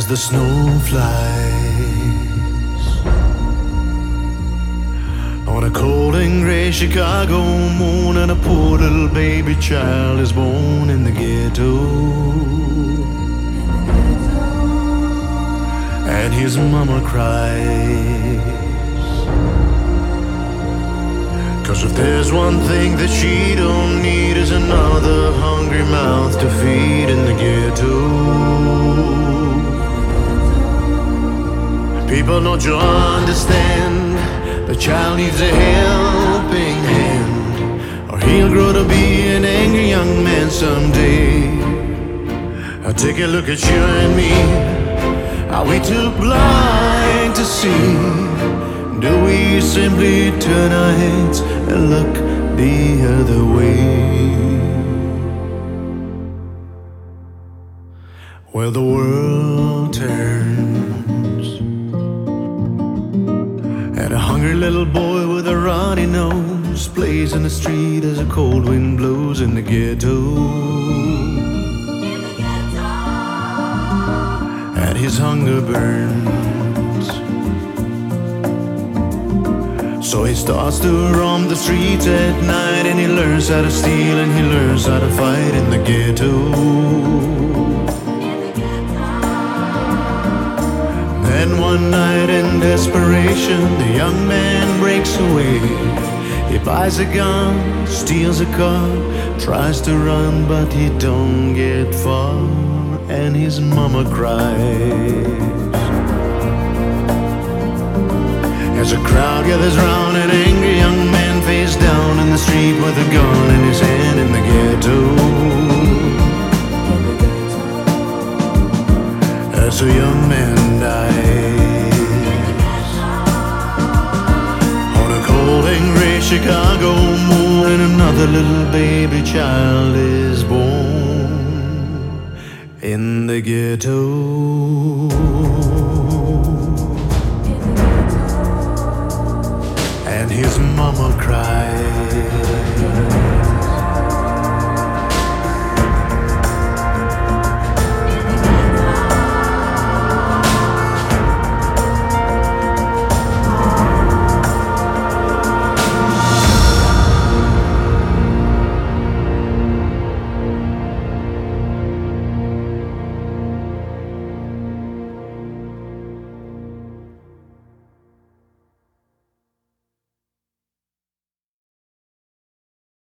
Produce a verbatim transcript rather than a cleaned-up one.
as the snow flies. On a cold and gray Chicago morning, a poor little baby child is born in the ghetto. And his mama cries, 'cause if there's one thing that she don't need is another hungry mouth to feed in the ghetto. People, don't you understand? The child needs a helping hand, or he'll grow to be an angry young man someday. Now take a look at you and me. Are we too blind to see? Do we simply turn our heads and look the other way? Well, the world turns, and a hungry little boy with a runny nose plays in the street as a cold wind blows in the ghetto. And his hunger burns, so he starts to roam the streets at night, and he learns how to steal and he learns how to fight in the ghetto. Then one night in desperation, the young man breaks away. He buys a gun, steals a car, tries to run but he don't get far, and his mama cries as a crowd gathers round an angry young man face down in the street with a gun in his hand in the ghetto. As a young man dies on a cold and gray Chicago morning, another little baby child is born in the ghetto.